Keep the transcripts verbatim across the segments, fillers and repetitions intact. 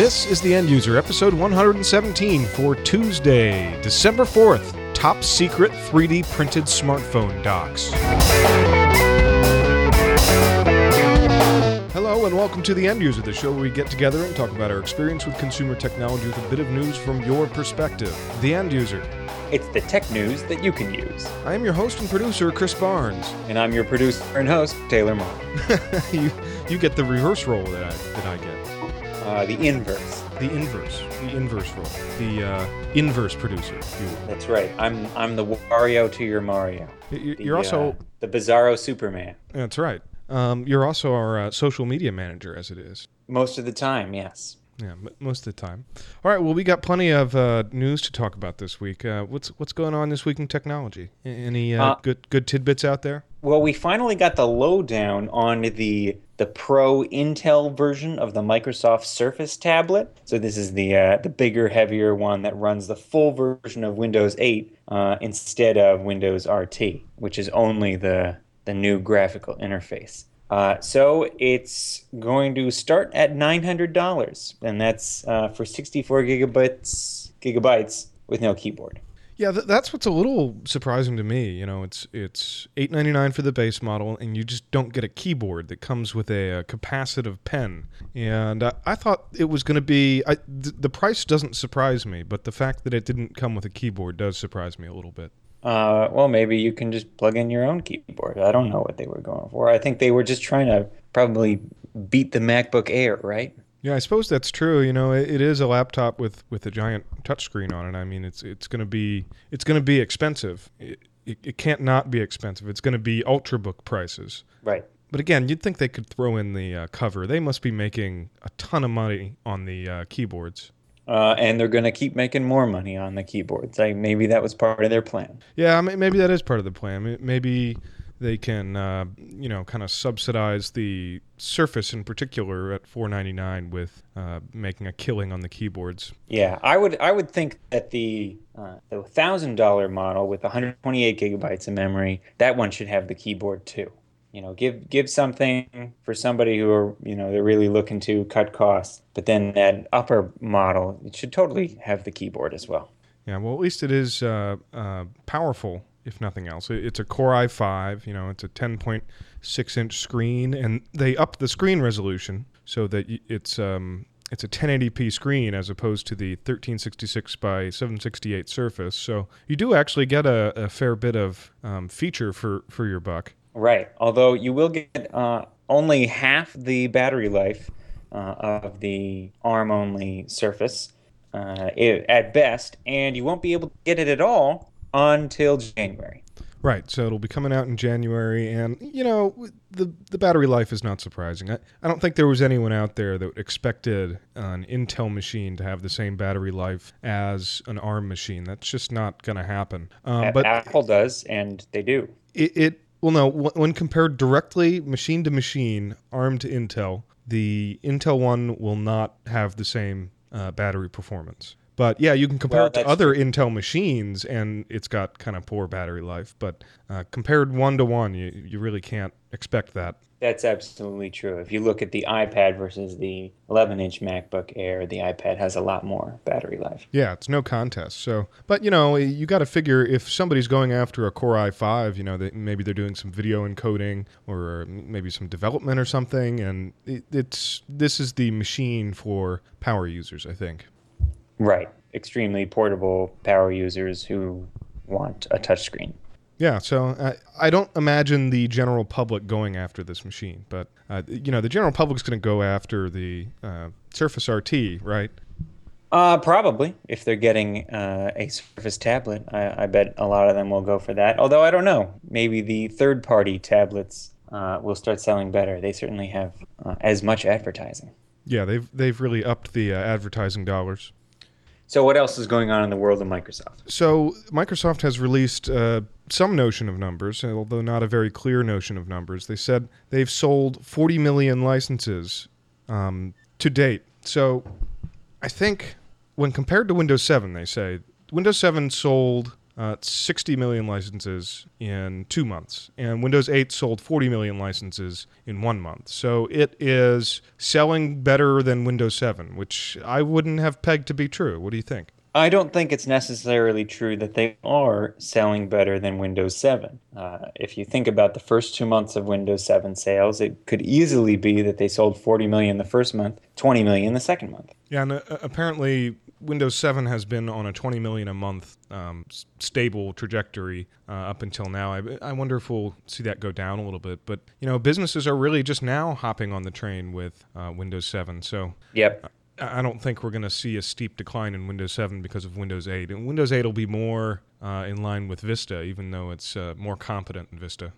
This is The End User, episode one hundred seventeen for Tuesday, December fourth. Top secret three D printed smartphone docks. Hello and welcome to The End User, the show where we get together and talk about our experience with consumer technology with a bit of news from your perspective. The End User. It's the tech news that you can use. I am your host and producer, Chris Barnes. And I'm your producer and host, Taylor Moore. you, you get the reverse role that I, that I get. Uh, the inverse. The inverse. The inverse role. The uh, inverse producer, if you will. That's right. I'm I'm the Wario to your Mario. You're The, also... Uh, the Bizarro Superman. That's right. Um, you're also our uh, social media manager, as it is. Most of the time, yes. Yeah, m- most of the time. All right, well, we got plenty of uh, news to talk about this week. Uh, what's what's going on this week in technology? A- Any uh, Uh, good good tidbits out there? Well, we finally got the lowdown on the the Pro Intel version of the Microsoft Surface tablet. So this is the uh, the bigger, heavier one that runs the full version of Windows eight uh, instead of Windows R T, which is only the the new graphical interface. Uh, so it's going to start at nine hundred dollars, and that's uh, for sixty-four gigabytes gigabytes with no keyboard. Yeah, th- that's what's a little surprising to me. You know, it's it's eight ninety-nine for the base model, and you just don't get a keyboard that comes with a, a capacitive pen. And uh, I thought it was going to be... I, th- the price doesn't surprise me, but the fact that it didn't come with a keyboard does surprise me a little bit. Uh, well, maybe you can just plug in your own keyboard. I don't know what they were going for. I think they were just trying to probably beat the MacBook Air, right? Yeah, I suppose that's true. You know, it, it is a laptop with, with a giant touchscreen on it. I mean, it's it's going to be it's going to be expensive. It, it, it can't not be expensive. It's going to be Ultrabook prices. Right. But again, you'd think they could throw in the uh, cover. They must be making a ton of money on the uh, keyboards. Uh, and they're going to keep making more money on the keyboards. Like maybe that was part of their plan. Yeah, maybe that is part of the plan. Maybe they can, uh, you know, kind of subsidize the Surface in particular at four ninety-nine with uh, making a killing on the keyboards. Yeah, I would I would think that the uh, the one thousand dollars model with one hundred twenty-eight gigabytes of memory, that one should have the keyboard too. You know, give give something for somebody who are, you know, they're really looking to cut costs. But then that upper model, it should totally have the keyboard as well. Yeah, well, at least it is uh, uh, powerful, if nothing else. It's a Core i five, you know, it's a ten point six inch screen, and they upped the screen resolution so that it's um, it's a ten eighty p screen as opposed to the thirteen sixty-six by seven sixty-eight Surface. So you do actually get a, a fair bit of um, feature for, for your buck. Right, although you will get uh, only half the battery life uh, of the ARM-only Surface uh, it, at best, and you won't be able to get it at all until January. Right, so it'll be coming out in January, and, you know, the the battery life is not surprising. I, I don't think there was anyone out there that expected an Intel machine to have the same battery life as an ARM machine. That's just not going to happen. Um, but Apple does, and they do. It... it Well, no, when compared directly machine to machine, ARM to Intel, the Intel one will not have the same uh, battery performance. But yeah, you can compare Well, it to that's other true. Intel machines, and it's got kind of poor battery life. But uh, compared one to one, you, you really can't expect that. That's absolutely true. If you look at the iPad versus the eleven inch MacBook Air, the iPad has a lot more battery life. Yeah, it's no contest. So, but you know, you got to figure if somebody's going after a Core i five, you know, they, maybe they're doing some video encoding or maybe some development or something, and it, it's this is the machine for power users, I think. Right. Extremely portable power users who want a touchscreen. Yeah, so I, I don't imagine the general public going after this machine, but uh, you know, the general public's going to go after the uh, Surface R T, right? Uh, probably, if they're getting uh, a Surface tablet. I, I bet a lot of them will go for that. Although I don't know. Maybe the third-party tablets uh, will start selling better. They certainly have uh, as much advertising. Yeah, they've they've really upped the uh, advertising dollars. So what else is going on in the world of Microsoft? So Microsoft has released uh, some notion of numbers, although not a very clear notion of numbers. They said they've sold forty million licenses um, to date. So I think when compared to Windows seven, they say Windows seven sold uh, sixty million licenses in two months, and Windows eight sold forty million licenses in one month. So it is selling better than Windows seven, which I wouldn't have pegged to be true. What do you think? I don't think it's necessarily true that they are selling better than Windows seven. Uh, if you think about the first two months of Windows seven sales, it could easily be that they sold forty million the first month, twenty million the second month. Yeah, and uh, apparently Windows seven has been on a twenty million a month um, s- stable trajectory uh, up until now. I, I wonder if we'll see that go down a little bit. But, you know, businesses are really just now hopping on the train with uh, Windows seven. So Yep. I don't think we're going to see a steep decline in Windows seven because of Windows eight. And Windows eight will be more uh, in line with Vista, even though it's uh, more competent than Vista.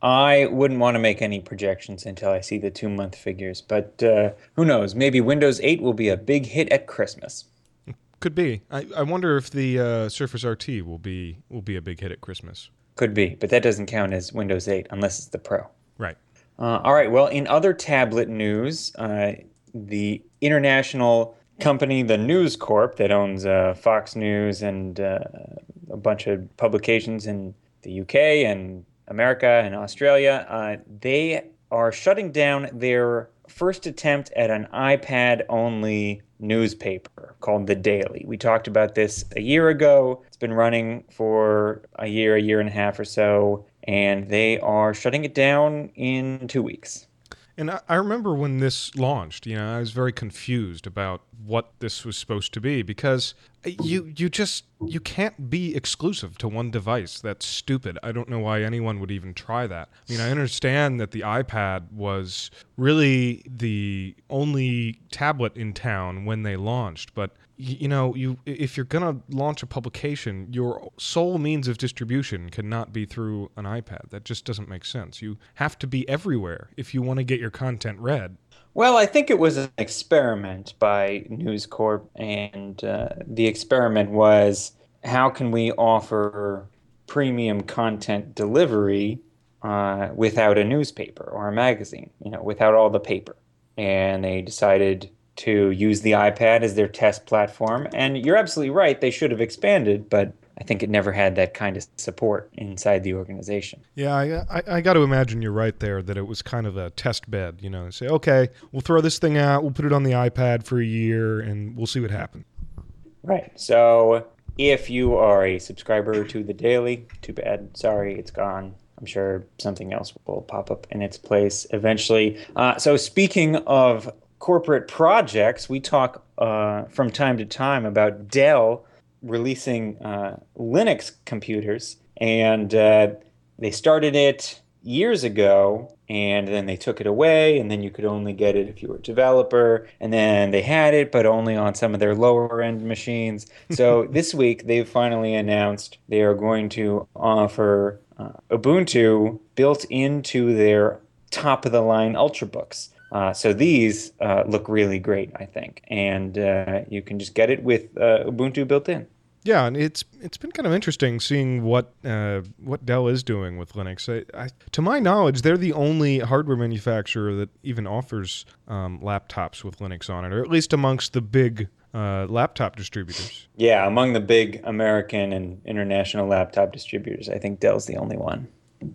I wouldn't want to make any projections until I see the two-month figures, but uh, who knows? Maybe Windows eight will be a big hit at Christmas. Could be. I, I wonder if the uh, Surface R T will be will be a big hit at Christmas. Could be, but that doesn't count as Windows eight unless it's the Pro. Right. Uh, all right, well, in other tablet news, uh, the international company, the News Corp, that owns uh, Fox News and uh, a bunch of publications in the U K and America and Australia, uh, they are shutting down their first attempt at an iPad-only newspaper called The Daily. We talked about this a year ago. It's been running for a year, a year and a half or so, and they are shutting it down in two weeks. And I, I remember when this launched, you know, I was very confused about what this was supposed to be because you you just you can't be exclusive to one device. That's stupid. I don't know why anyone would even try that. I mean, I understand that the iPad was really the only tablet in town when they launched, but you know, you if you're going to launch a publication, your sole means of distribution cannot be through an iPad. That just doesn't make sense. You have to be everywhere if you want to get your content read. Well, I think it was an experiment by News Corp, and uh, the experiment was how can we offer premium content delivery uh, without a newspaper or a magazine, you know, without all the paper. And they decided to use the iPad as their test platform. And you're absolutely right, they should have expanded, but I think it never had that kind of support inside the organization. Yeah, I, I, I got to imagine you're right there that it was kind of a test bed. You know, say, okay, we'll throw this thing out, we'll put it on the iPad for a year, and we'll see what happens. Right. So if you are a subscriber to The Daily, too bad. Sorry, it's gone. I'm sure something else will pop up in its place eventually. Uh, so speaking of corporate projects, we talk uh, from time to time about Dell releasing uh, Linux computers, and uh, they started it years ago, and then they took it away, and then you could only get it if you were a developer, and then they had it, but only on some of their lower-end machines. So this week, they've finally announced they are going to offer uh, Ubuntu built into their top-of-the-line Ultrabooks. Uh, so these uh, look really great, I think, and uh, you can just get it with uh, Ubuntu built in. Yeah, and it's it's been kind of interesting seeing what uh, what Dell is doing with Linux. I, I, to my knowledge, they're the only hardware manufacturer that even offers um, laptops with Linux on it, or at least amongst the big uh, laptop distributors. Yeah, among the big American and international laptop distributors, I think Dell's the only one.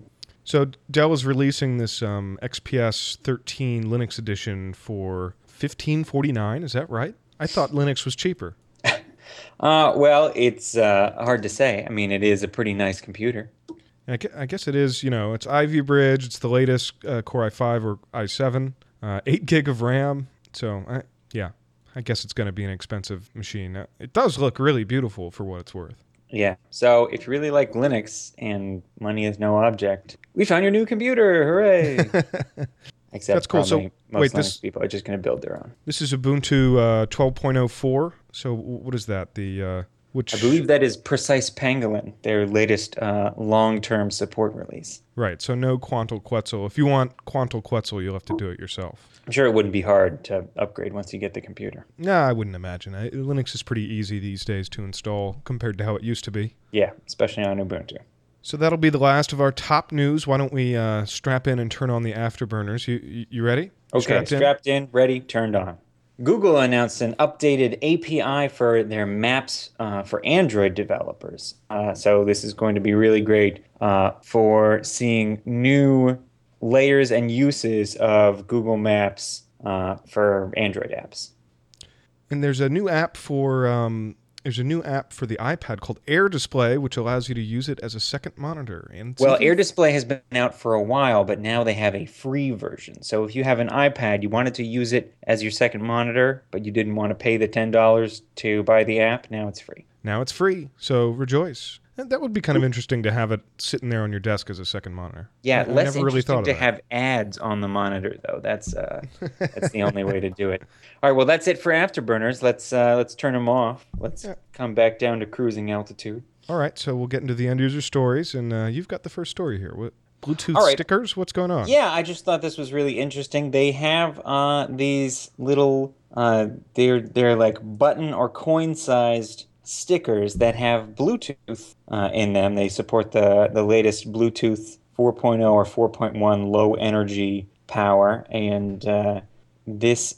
So Dell is releasing this um, X P S thirteen Linux edition for fifteen forty-nine. Is that right? I thought Linux was cheaper. Uh, well, it's uh, hard to say. I mean, it is a pretty nice computer. I gue- I guess it is, you know, it's Ivy Bridge. It's the latest uh, Core i five or i seven, uh, eight gig of RAM. So, I, yeah, I guess it's going to be an expensive machine. Uh, It does look really beautiful for what it's worth. Yeah. So if you really like Linux and money is no object, we found your new computer. Hooray. Except That's cool. So, probably most wait, Linux this- people are just going to build their own. This is Ubuntu uh, twelve point oh four. So, w- what is that? The uh, which I believe that is Precise Pangolin, their latest uh, long-term support release. Right. So, no Quantal Quetzal. If you want Quantal Quetzal, you'll have to do it yourself. I'm sure it wouldn't be hard to upgrade once you get the computer. No, I wouldn't imagine. I, Linux is pretty easy these days to install compared to how it used to be. Yeah, especially on Ubuntu. So that'll be the last of our top news. Why don't we uh, strap in and turn on the afterburners? You you, you ready? Okay, Strapped in? strapped in, ready, turned on. Google announced an updated A P I for their maps uh, for Android developers. Uh, so this is going to be really great uh, for seeing new layers and uses of Google Maps uh, for Android apps. And there's a new app for um, there's a new app for the iPad called Air Display, which allows you to use it as a second monitor. And Well, even- Air Display has been out for a while, but now they have a free version. So if you have an iPad, you wanted to use it as your second monitor, but you didn't want to pay the ten dollars to buy the app, now it's free. now it's free, so rejoice. And that would be kind of interesting to have it sitting there on your desk as a second monitor. Yeah, I, I less never really interesting thought to of that. have ads on the monitor, though. That's uh, that's the only way to do it. All right, well, that's it for Afterburners. Let's uh, let's turn them off. Let's Yeah. come back down to cruising altitude. All right, so we'll get into the end user stories, and uh, you've got the first story here. What Bluetooth All right. stickers? What's going on? Yeah, I just thought this was really interesting. They have uh, these little uh, they're they're like button or coin sized stickers that have Bluetooth uh, in them. They support the the latest Bluetooth four point oh or four point one low energy power, and uh, this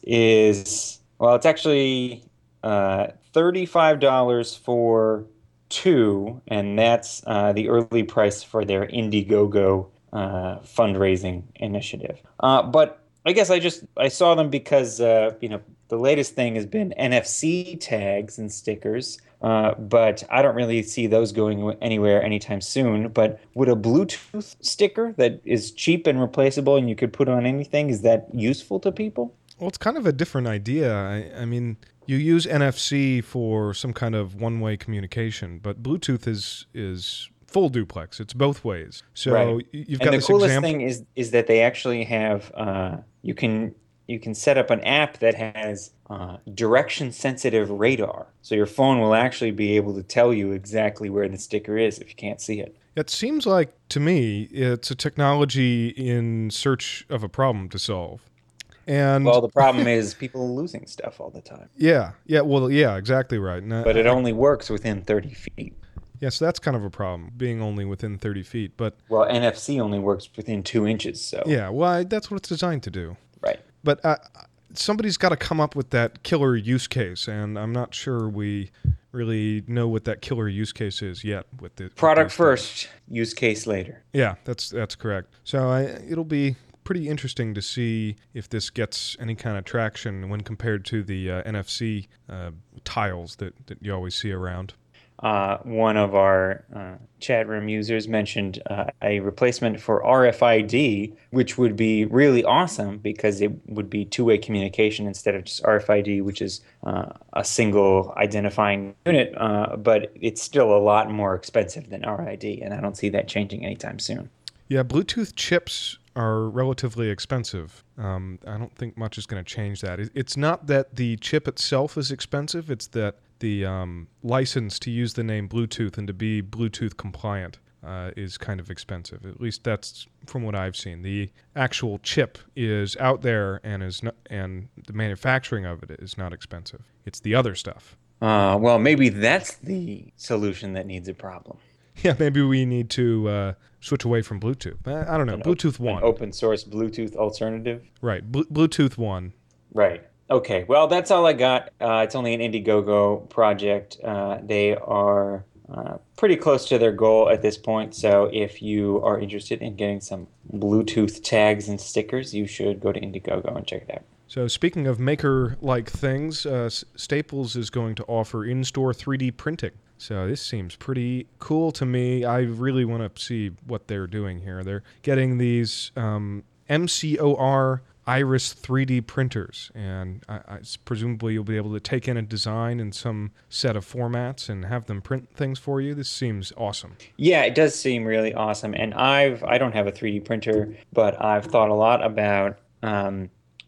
is well, it's actually uh, thirty-five dollars for two, and that's uh, the early price for their Indiegogo uh, fundraising initiative. Uh, but I guess I just I saw them because uh, you know the latest thing has been N F C tags and stickers, uh, but I don't really see those going anywhere anytime soon. But would a Bluetooth sticker that is cheap and replaceable and you could put on anything, is that useful to people? Well, it's kind of a different idea. I, I mean, you use N F C for some kind of one-way communication, but Bluetooth is is full duplex. It's both ways. So Right. y- you've And got the this coolest example. thing is is that they actually have uh, you can you can set up an app that has uh, direction sensitive radar, so your phone will actually be able to tell you exactly where the sticker is if you can't see it. It seems like, to me, it's a technology in search of a problem to solve. And Well, the problem is people are losing stuff all the time, yeah, yeah, well, yeah, exactly right. And I- but it I- only works within thirty feet. yeah, so that's kind of a problem, being only within thirty feet. But Well, N F C only works within two inches, so yeah, well, I, that's what it's designed to do. right. But uh, somebody's got to come up with that killer use case, and I'm not sure we really know what that killer use case is yet. With the with Product these things. first, use case later. Yeah, that's that's correct. So I, it'll be pretty interesting to see if this gets any kind of traction when compared to the uh, N F C uh, tiles that, that you always see around. Uh, one of our uh, chat room users mentioned uh, a replacement for R F I D, which would be really awesome because it would be two-way communication instead of just R F I D, which is uh, a single identifying unit, uh, but it's still a lot more expensive than R F I D, and I don't see that changing anytime soon. Yeah, Bluetooth chips are relatively expensive. Um, I don't think much is going to change that. It, it's not that the chip itself is expensive, it's that the um, license to use the name Bluetooth and to be Bluetooth compliant uh, is kind of expensive. At least that's from what I've seen. The actual chip is out there and is not, and the manufacturing of it is not expensive. It's the other stuff. Uh, well, maybe that's the solution that needs a problem. Yeah, maybe we need to uh, switch away from Bluetooth. I, I don't know. An Bluetooth op- an one. open source Bluetooth alternative. Right. Bl- Bluetooth one. Right. Okay. Well, that's all I got. Uh, it's only an Indiegogo project. Uh, they are uh, pretty close to their goal at this point. So if you are interested in getting some Bluetooth tags and stickers, you should go to Indiegogo and check it out. So speaking of maker-like things, uh, S- Staples is going to offer in-store three D printing. So this seems pretty cool to me. I really want to see what they're doing here. They're getting these um, M C O R Iris three D printers, and I, I, presumably you'll be able to take in a design in some set of formats and have them print things for you. This seems awesome. Yeah, it does seem really awesome. And I've I don't have a three D printer, but I've thought a lot about um,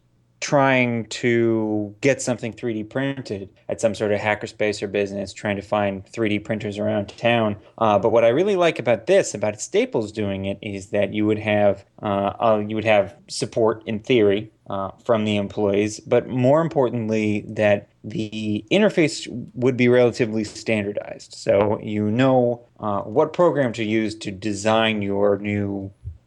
trying to get something three D printed at some sort of hackerspace or business, trying to find three D printers around town. Uh, but what I really like about this, about Staples doing it, is that you would have uh, uh, you would have support in theory uh, from the employees, but more importantly, that the interface would be relatively standardized. So you know uh, what program to use to design your new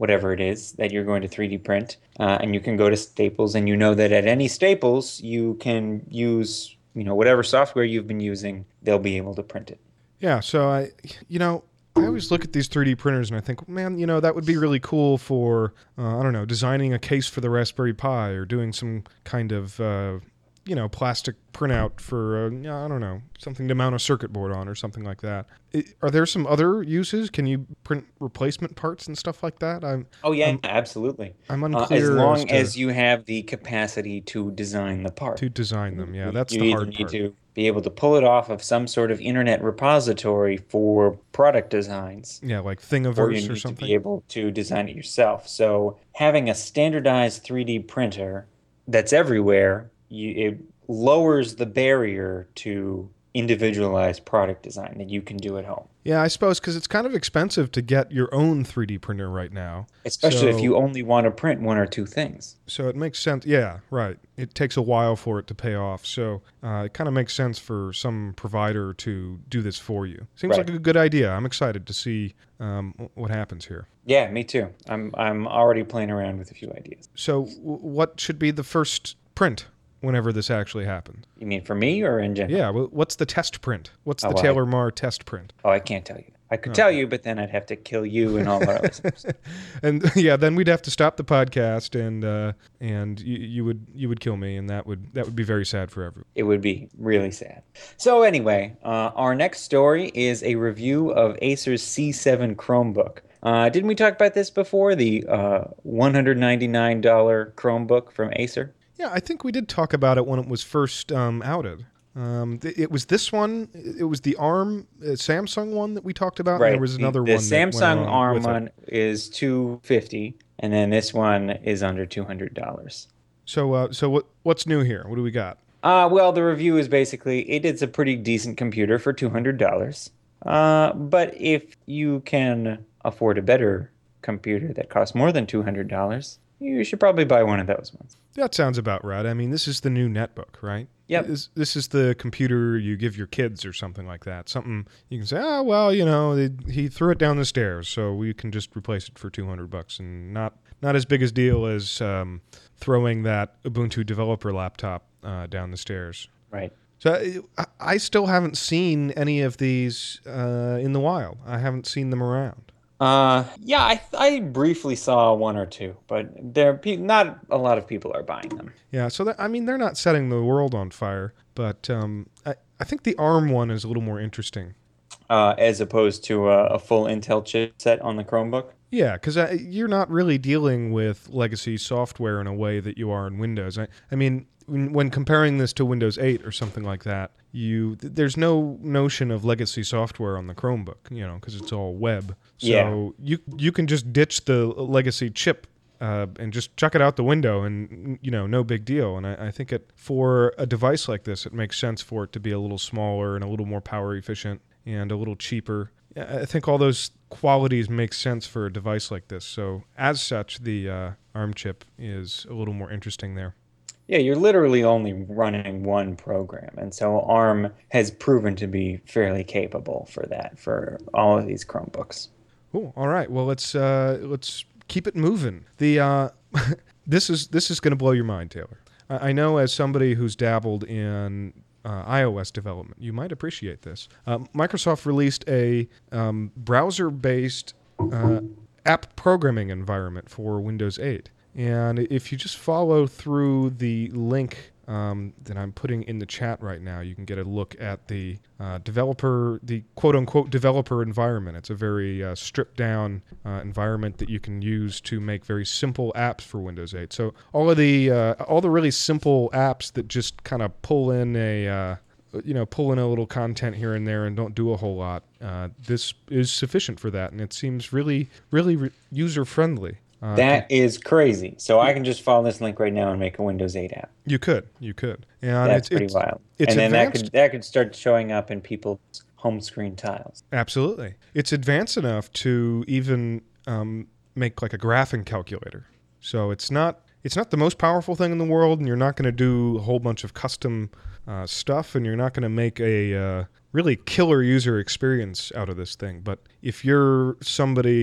whatever it is that you're going to three D print, uh, and you can go to Staples, and you know that at any Staples you can use, you know, whatever software you've been using, they'll be able to print it. Yeah, so I, you know, I always look at these three D printers and I think, man, you know, that would be really cool for, uh, I don't know, designing a case for the Raspberry Pi or doing some kind of, uh, you know, plastic printout for, uh, I don't know, something to mount a circuit board on or something like that. I, are there some other uses? Can you print replacement parts and stuff like that? I'm, Oh yeah, I'm, absolutely. I'm Uh, as unclear long as to, as you have the capacity to design the part. to design them. Yeah, You that's you the either hard need part. to be able to pull it off of some sort of internet repository for product designs, Yeah, like or you Thingiverse need or to something. be able to design it yourself. So having a standardized three D printer that's everywhere, you, it lowers the barrier to individualized product design that you can do at home. Yeah, I suppose because it's kind of expensive to get your own three D printer right now. Especially if So- you only want to print one or two things. So it makes sense. Yeah, right. It takes a while for it to pay off. So uh, it kind of makes sense for some provider to do this for you. Seems Right. like a good idea. I'm excited to see um, w- what happens here. Yeah, me too. I'm I'm already playing around with a few ideas. So w- what should be the first print whenever this actually happens? You mean for me or in general? Yeah, well, what's the test print? What's the Oh, I- Taylor Marr test print? Oh, I can't tell you. I could Oh. tell you, but then I'd have to kill you and all our listeners. And yeah, then we'd have to stop the podcast, and uh, and you, you would you would kill me, and that would that would be very sad for everyone. It would be really sad. So anyway, uh, our next story is a review of Acer's C seven Chromebook. Uh, didn't we talk about this before? The uh, one hundred ninety-nine dollars Chromebook from Acer? Yeah, I think we did talk about it when it was first um, outed. Um, th- it was this one. It was the ARM uh, Samsung one that we talked about. Right. And there was another the, the one. that went Samsung along ARM with it. one is two hundred fifty dollars, and then this one is under two hundred dollars. So, uh, so what what's new here? What do we got? Uh, well, the review is basically it is a pretty decent computer for two hundred dollars. Uh, but if you can afford a better computer that costs more than two hundred dollars, you should probably buy one of those ones. That sounds about right. I mean, this is the new netbook, right? Yep. This, this is the computer you give your kids or something like that. Something you can say, oh, well, you know, they, he threw it down the stairs, so we can just replace it for two hundred bucks, and not not as big a deal as um, throwing that Ubuntu developer laptop uh, down the stairs. Right. So I, I still haven't seen any of these uh, in the wild. I haven't seen them around. Uh, yeah, I I briefly saw one or two, but there pe- not a lot of people are buying them. Yeah, so that, I mean, they're not setting the world on fire, but um, I, I think the ARM one is a little more interesting. Uh, as opposed to a, a full Intel chipset on the Chromebook. Yeah, because uh, you're not really dealing with legacy software in a way that you are in Windows. I, I mean, when, when comparing this to Windows eight or something like that, you th- there's no notion of legacy software on the Chromebook, you know, because it's all web. So Yeah. you you can just ditch the legacy chip uh, and just chuck it out the window, and you know, no big deal. And I, I think it for a device like this, it makes sense for it to be a little smaller and a little more power efficient and a little cheaper. I think all those qualities make sense for a device like this. So as such, the uh, ARM chip is a little more interesting there. Yeah, you're literally only running one program, and so ARM has proven to be fairly capable for that for all of these Chromebooks. Cool. All right. Well, let's uh, let's keep it moving. The uh, this is this is going to blow your mind, Taylor. I, I know as somebody who's dabbled in Uh, iOS development, you might appreciate this. Uh, Microsoft released a um, browser-based uh, app programming environment for Windows eight. And if you just follow through the link um, that I'm putting in the chat right now, you can get a look at the uh, developer, the quote-unquote developer environment. It's a very uh, stripped-down uh, environment that you can use to make very simple apps for Windows eight. So all of the uh, all the really simple apps that just kind of pull in a uh, you know pull in a little content here and there and don't do a whole lot. Uh, this is sufficient for that, and it seems really really re- user-friendly. Uh, That is crazy. So I can just follow this link right now and make a Windows eight app. You could, you could. And That's it's, pretty it's, wild. It's and then that advanced. could that could start showing up in people's home screen tiles. Absolutely. It's advanced enough to even um, make like a graphing calculator. So it's not it's not the most powerful thing in the world, and you're not going to do a whole bunch of custom uh, stuff, and you're not going to make a uh, really killer user experience out of this thing. But if you're somebody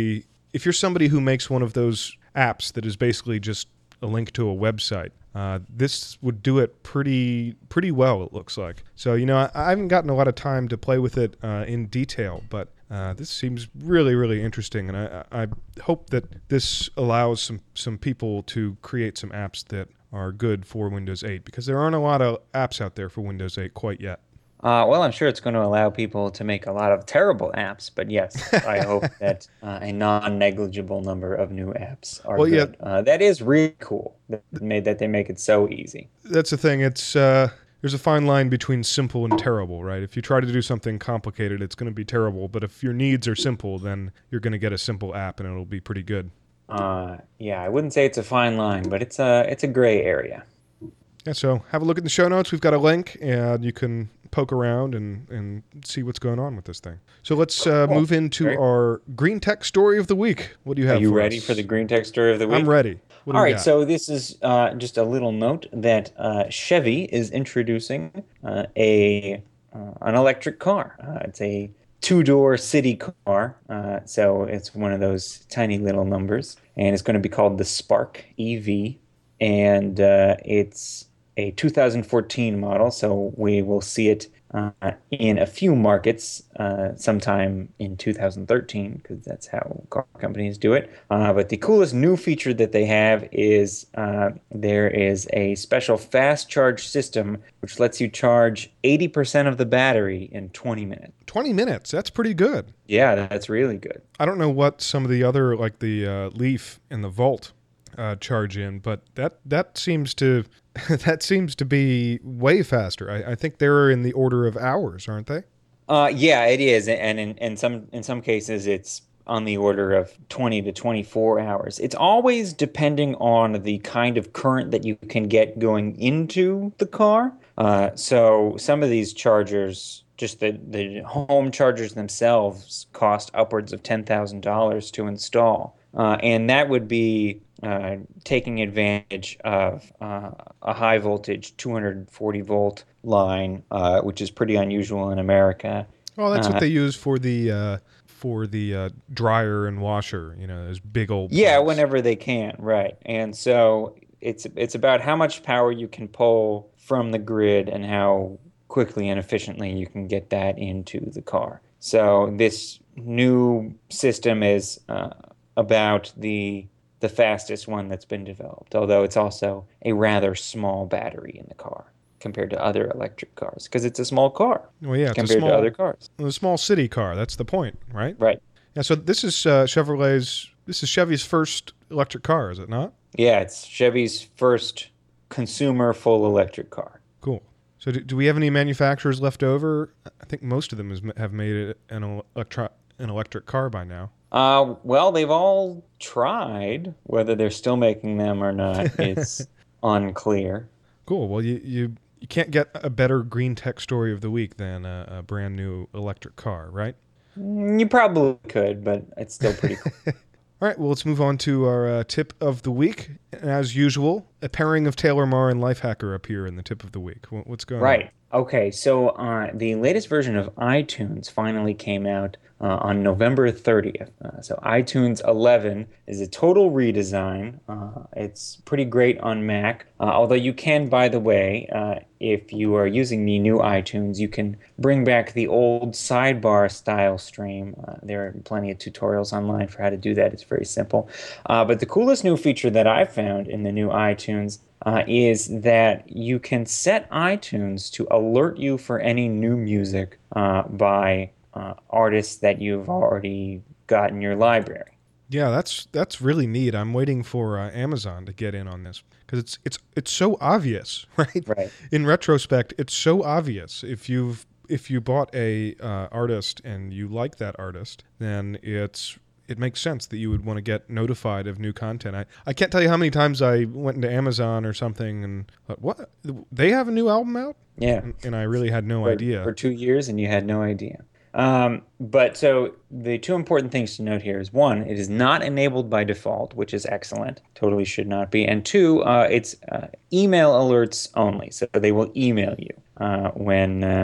if you're somebody who makes one of those apps that is basically just a link to a website, uh, this would do it pretty pretty well, it looks like. So, you know, I, I haven't gotten a lot of time to play with it uh, in detail, but uh, this seems really, really interesting. And I, I hope that this allows some, some people to create some apps that are good for Windows eight, because there aren't a lot of apps out there for Windows eight quite yet. Uh, well, I'm sure it's going to allow people to make a lot of terrible apps, but yes, I hope that uh, a non-negligible number of new apps are well, good. Yeah, uh, that is really cool that, made, that they make it so easy. That's the thing. It's uh, there's a fine line between simple and terrible, right? If you try to do something complicated, it's going to be terrible. But if your needs are simple, then you're going to get a simple app, and it'll be pretty good. Uh, yeah, I wouldn't say it's a fine line, but it's a it's a gray area. Yeah, so have a look at the show notes. We've got a link, and you can poke around and, and see what's going on with this thing. So let's uh, Cool. move into Great. our green tech story of the week. What do you have Are you for ready us? for the green tech story of the week? I'm ready. What do All we right, got? so this is uh, just a little note that uh, Chevy is introducing uh, a uh, an electric car. Uh, it's a two-door city car, uh, so it's one of those tiny little numbers, and it's going to be called the Spark E V, and uh, it's a two thousand fourteen model, so we will see it uh, in a few markets uh, sometime in two thousand thirteen, because that's how car companies do it. Uh, but the coolest new feature that they have is uh, there is a special fast charge system which lets you charge eighty percent of the battery in twenty minutes. twenty minutes. That's pretty good. Yeah, that's really good. I don't know what some of the other, like the uh, Leaf and the Volt, uh, charge in, but that that seems to that seems to be way faster. I, I think they're in the order of hours, aren't they? Uh, yeah, it is, and in, in some in some cases, it's on the order of twenty to twenty-four hours. It's always depending on the kind of current that you can get going into the car. Uh, so some of these chargers, just the, the home chargers themselves, cost upwards of ten thousand dollars to install. Uh, and that would be uh, taking advantage of uh, a high voltage two hundred forty volt line, uh, which is pretty unusual in America. Oh, that's Uh, what they use for the uh, for the uh, dryer and washer. You know, those big old. Yeah, plugs. whenever they can, right. And so it's it's about how much power you can pull from the grid and how quickly and efficiently you can get that into the car. So this new system is uh, about the the fastest one that's been developed, although it's also a rather small battery in the car compared to other electric cars, because it's a small car Well, yeah, it's a compared small, to other cars. a small city car. That's the point, right? Right. Yeah. So this is uh, Chevrolet's. This is Chevy's first electric car, is it not? Yeah, it's Chevy's first consumer full electric car. Cool. So do, do we have any manufacturers left over? I think most of them has, have made it an electro, an electric car by now. Uh, well, they've all tried. Whether they're still making them or not is unclear. Cool. Well, you, you you can't get a better green tech story of the week than a, a brand new electric car, right? Mm, You probably could, but it's still pretty cool. All right. Well, let's move on to our uh, tip of the week. As usual, a pairing of Taylor Marr and Lifehacker appear in the tip of the week. What- What's going on? Right. Okay, so uh, the latest version of iTunes finally came out uh, on November thirtieth. Uh, so iTunes eleven is a total redesign. Uh, it's pretty great on Mac, uh, although you can, by the way, uh, if you are using the new iTunes, you can bring back the old sidebar style stream. Uh, there are plenty of tutorials online for how to do that. It's very simple. Uh, but the coolest new feature that I've found in the new iTunes Uh, is that you can set iTunes to alert you for any new music uh, by uh, artists that you've already got in your library. Yeah, that's that's really neat. I'm waiting for uh, Amazon to get in on this because it's it's it's so obvious, right? Right. In retrospect, it's so obvious. If you've if you bought a uh, artist and you like that artist, then it's it makes sense that you would want to get notified of new content. I, I can't tell you how many times I went into Amazon or something and thought, what? They have a new album out? Yeah. And, and I really had no For, idea. for two years and you had no idea. Um, but so the two important things to note here is, one, it is not enabled by default, which is excellent. Totally should not be. And two, uh, it's uh, email alerts only. So they will email you uh, when um,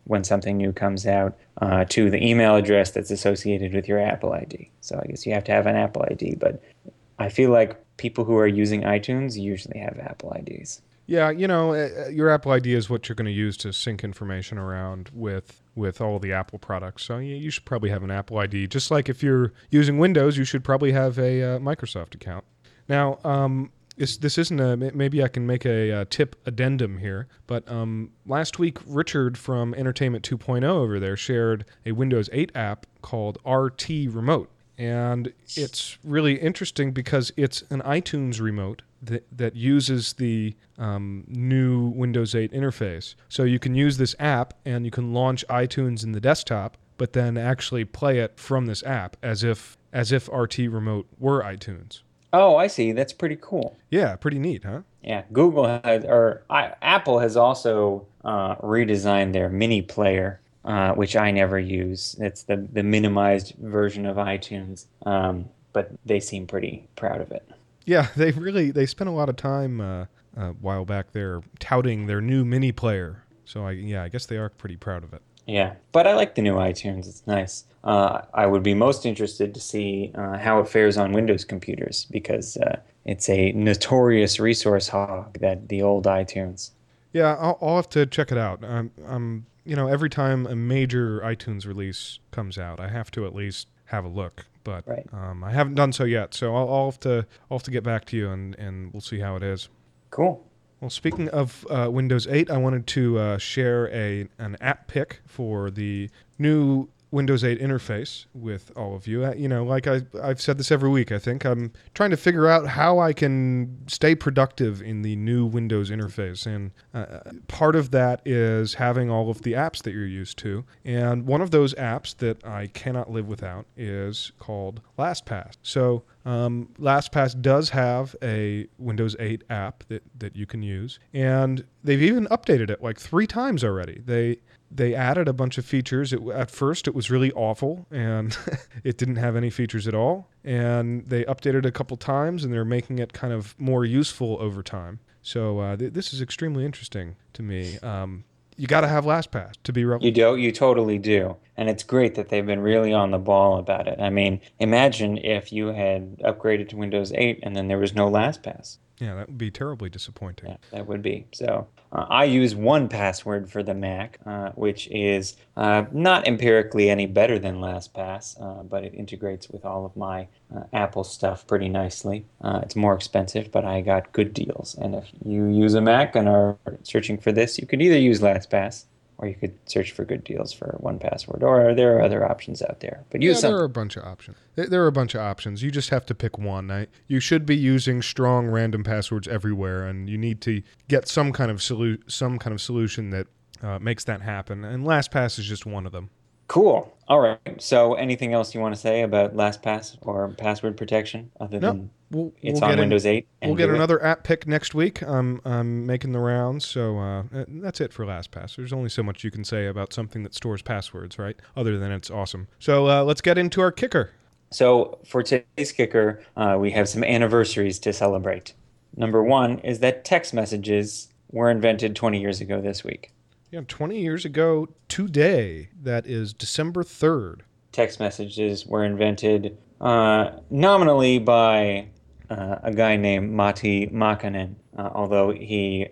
when something new comes out uh, to the email address that's associated with your Apple I D. So I guess you have to have an Apple I D, but I feel like people who are using iTunes usually have Apple I Ds. Yeah, you know, uh, your Apple I D is what you're going to use to sync information around with with all the Apple products. So you, you should probably have an Apple I D. Just like if you're using Windows, you should probably have a uh, Microsoft account. Now, um, this, this isn't a, maybe I can make a, a tip addendum here, but um, last week, Richard from Entertainment two point oh over there shared a Windows eight app called R T Remote. And it's really interesting because it's an iTunes remote that, that uses the um, new Windows eight interface. So you can use this app and you can launch iTunes in the desktop, but then actually play it from this app as if as if R T Remote were iTunes. Oh, I see. That's pretty cool. Yeah, pretty neat, huh? Yeah, Google has, or I, Apple has also uh, redesigned their mini player. Uh, which I never use. It's the, the minimized version of iTunes, um, but they seem pretty proud of it. Yeah, they really they spent a lot of time uh, a while back there touting their new mini player. So I yeah, I guess they are pretty proud of it. Yeah, but I like the new iTunes. It's nice. Uh, I would be most interested to see uh, how it fares on Windows computers because uh, it's a notorious resource hog, that the old iTunes. Yeah, I'll, I'll have to check it out. I'm, I'm you know, every time a major iTunes release comes out, I have to at least have a look. But right. um, I haven't done so yet, so I'll, I'll have to I'll have to get back to you, and, and we'll see how it is. Cool. Well, speaking of uh, Windows eight, I wanted to uh, share a an app pick for the new Windows eight interface with all of you. Uh, you know, like I, I've said this every week, I think. I'm trying to figure out how I can stay productive in the new Windows interface. And uh, part of that is having all of the apps that you're used to. And one of those apps that I cannot live without is called LastPass. So um, LastPass does have a Windows eight app that, that you can use. And they've even updated it like three times already. They... They added a bunch of features. It, at first, it was really awful, and it didn't have any features at all. And they updated a couple times, and they're making it kind of more useful over time. So uh, th- this is extremely interesting to me. Um, you got to have LastPass to be relevant. You do. You totally do. And it's great that they've been really on the ball about it. I mean, imagine if you had upgraded to Windows eight and then there was no LastPass. Yeah, that would be terribly disappointing. Yeah, that would be. So uh, I use one password for the Mac, uh, which is uh, not empirically any better than LastPass, uh, but it integrates with all of my uh, Apple stuff pretty nicely. Uh, it's more expensive, but I got good deals. And if you use a Mac and are searching for this, you could either use LastPass or you could search for good deals for one password, or there are other options out there. But use yeah, some. there are a bunch of options. There are a bunch of options. You just have to pick one. I, you should be using strong random passwords everywhere, and you need to get some kind of solu- some kind of solution that uh, makes that happen. And LastPass is just one of them. Cool. All right. So, anything else you want to say about LastPass or password protection other no, than we'll, it's we'll on Windows in, eight? And we'll get it? another app pick next week. I'm I'm making the rounds, so uh, that's it for LastPass. There's only so much you can say about something that stores passwords, right? Other than it's awesome. So uh, let's get into our kicker. So, for today's kicker, uh, we have some anniversaries to celebrate. Number one is that text messages were invented twenty years ago this week. Yeah, twenty years ago today, that is December third. Text messages were invented uh, nominally by uh, a guy named Matti Makkanen, uh, although he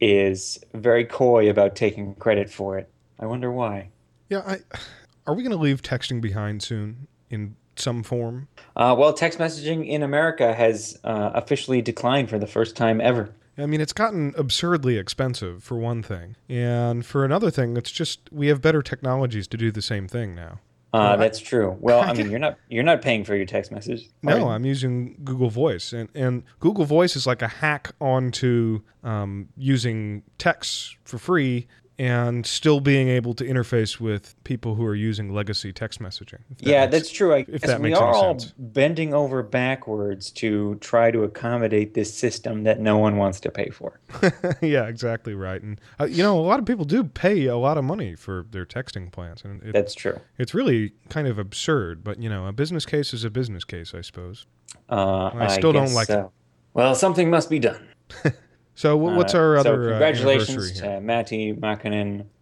is very coy about taking credit for it. I wonder why. Yeah, I, are we going to leave texting behind soon in some form? Uh, well, text messaging in America has uh, officially declined for the first time ever. I mean, it's gotten absurdly expensive, for one thing. And for another thing, it's just we have better technologies to do the same thing now. Uh, that's true. Well, I mean, you're not you're not paying for your text message. No, I'm using Google Voice, and and Google Voice is like a hack onto um, using text for free and still being able to interface with people who are using legacy text messaging. That yeah, makes, that's true. I if guess that we makes are any all sense. bending over backwards to try to accommodate this system that no one wants to pay for. Yeah, exactly right. And uh, you know, a lot of people do pay a lot of money for their texting plans, and it, That's true. it's really kind of absurd. But you know, a business case is a business case, I suppose. Uh, I still don't guess like so. Well, something must be done. So wh- what's our Uh, other so uh, congratulations anniversary here? to Matti Makkanen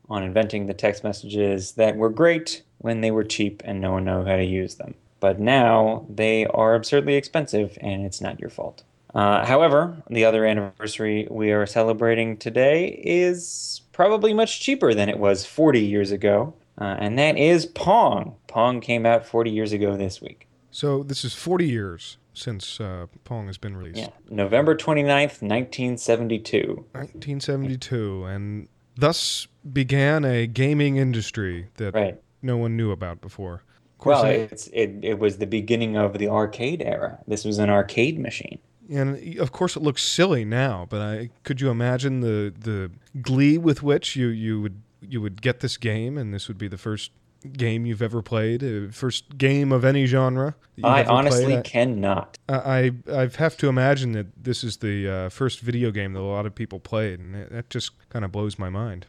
on inventing the text messages that were great when they were cheap and no one knew how to use them. But now they are absurdly expensive, and it's not your fault. Uh, however, the other anniversary we are celebrating today is probably much cheaper than it was forty years ago, uh, and that is Pong. Pong came out forty years ago this week. So this is forty years since uh, Pong has been released. Yeah, November twenty-ninth, nineteen seventy-two. nineteen seventy-two, and thus began a gaming industry that Right. no one knew about before. Of course, Well, I- it's, it, it was the beginning of the arcade era. This was an arcade machine. And of course, it looks silly now, but I could you imagine the the glee with which you, you would you would get this game, and this would be the first game you've ever played, uh, first game of any genre. that you've I ever honestly played. cannot. I I I have to imagine that this is the uh, first video game that a lot of people played, and that that just kind of blows my mind.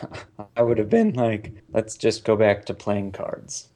I would have been like, let's just go back to playing cards.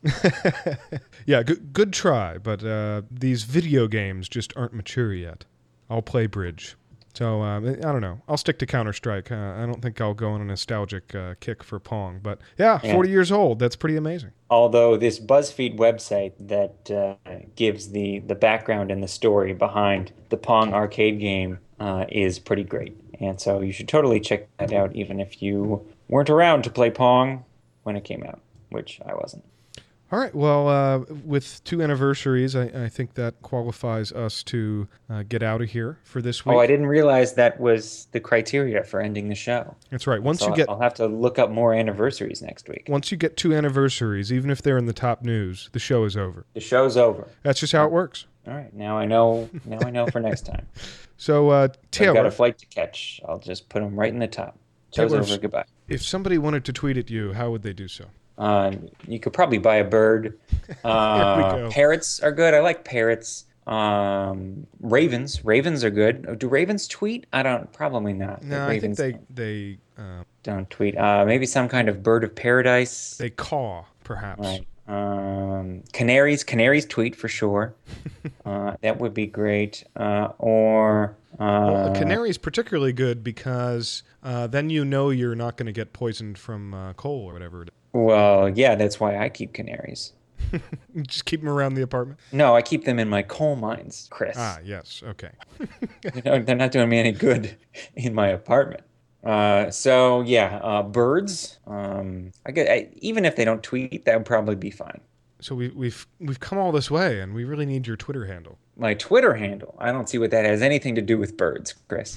Yeah, good good try, but uh, these video games just aren't mature yet. I'll play bridge. So, um, I don't know. I'll stick to Counter-Strike. Uh, I don't think I'll go on a nostalgic uh, kick for Pong. But, yeah, Yeah. forty years old. That's pretty amazing. Although this BuzzFeed website that uh, gives the, the background and the story behind the Pong arcade game uh, is pretty great. And so you should totally check that out, even if you weren't around to play Pong when it came out, which I wasn't. All right. Well, uh, with two anniversaries, I, I think that qualifies us to uh, get out of here for this week. Oh, I didn't realize that was the criteria for ending the show. That's right. Once So you get I'll have to look up more anniversaries next week. once you get two anniversaries, even if they're in the top news, the show is over. The show's over. That's just how it works. All right, now I know. Now I know for next time. So, uh, I've got Taylor, a flight to catch. I'll just put them right in the top. Show's Taylor, over. Goodbye. if somebody wanted to tweet at you, how would they do so? Uh, you could probably buy a bird. Uh, Here we go. Parrots are good. I like parrots. Um, ravens. Ravens are good. Do ravens tweet? I don't. Probably not. No, I think ravens they they uh, don't tweet. Uh, maybe some kind of bird of paradise. they caw, perhaps. Right. Um, canaries. Canaries tweet for sure. uh, that would be great. Uh, or uh, Well, a canary is particularly good because uh, then you know you're not going to get poisoned from uh, coal or whatever it is. well, yeah, that's why I keep canaries. Just keep them around the apartment. No, I keep them in my coal mines, Chris. Ah, yes. Okay. You know, they're not doing me any good in my apartment. Uh, so yeah, uh, birds. Um, I get I, even if they don't tweet, that would probably be fine. So we, we've we've come all this way, and we really need your Twitter handle. My Twitter handle. I don't see what that has anything to do with birds, Chris.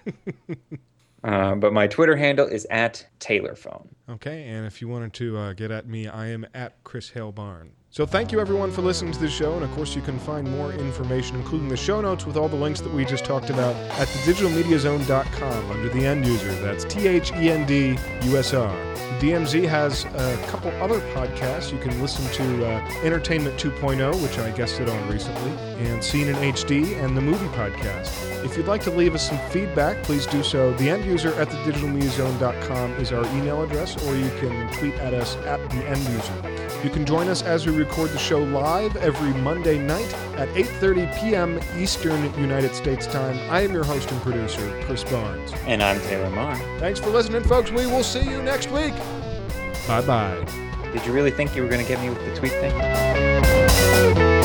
uh, but my Twitter handle is at TaylorPhone. Okay, and if you wanted to uh, get at me, I am at Chris Hale Barn. So thank you everyone for listening to this show, and of course you can find more information, including the show notes with all the links that we just talked about, at the digital media zone dot com under the end user. That's T H E N D U S R. D M Z has a couple other podcasts. You can listen to uh, Entertainment two point oh, which I guested on recently, and Scene in H D, and the Movie Podcast. If you'd like to leave us some feedback, please do so. The end user at the digital media zone dot com is our email address, or you can tweet at us at the end user. You can join us as we record the show live every Monday night at eight thirty p.m. Eastern United States time. I am your host and producer, Chris Barnes. And I'm Taylor Marr. Thanks for listening, folks. We will see you next week. Bye-bye. Did you really think you were going to get me with the tweet thing?